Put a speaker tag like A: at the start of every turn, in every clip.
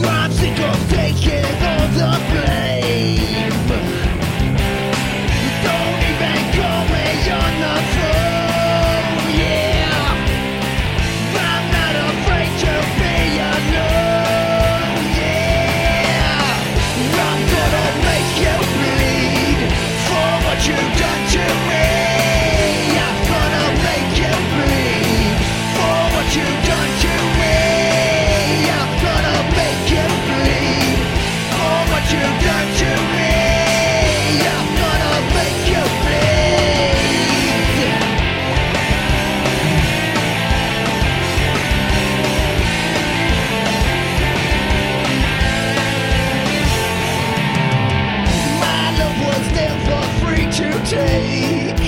A: I'm sick of taking all the blame. Don't even call me on the phone, yeah. I'm not afraid to be alone, yeah. I'm gonna make you bleed for what you've done to me. I'm gonna make you bleed for what you've done to me. I'm gonna make you bleed for what you've done to me. I'm gonna make you bleed. My love was never free to take.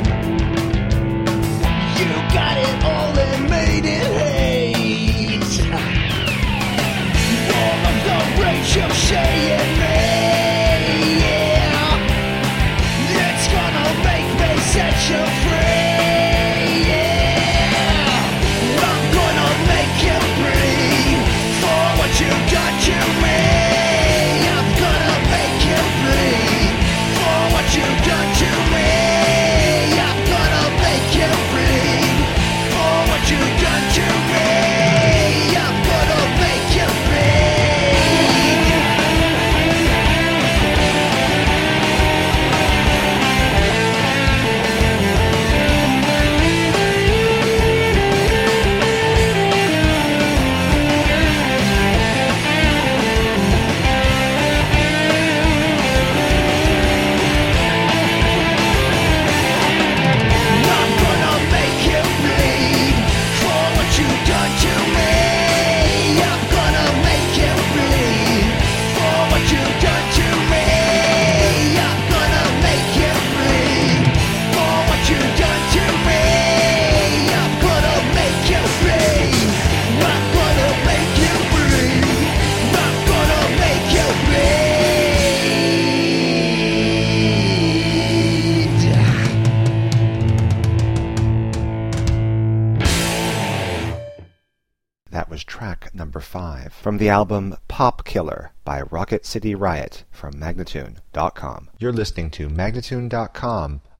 A: You got it all and made it hate. All of the rage you're saying me, yeah. It's gonna make me set you free, yeah. I'm gonna make you bleed for what you've done to me. I'm gonna make you bleed for what you've done to me. I'm gonna make you bleed for what you've done to me. I'm gonna make you bleed. I'm gonna make you bleed for what you've done to me. I'm gonna make you bleed for what you've done to me. I'm gonna make you bleed for what you've done to me. I'm gonna make you bleed. I'm gonna make you bleed. I'm gonna make you bleed.
B: That was track number 5 from the album Pop Killer by Rocket City Riot from Magnatune.com. You're listening to Magnatune.com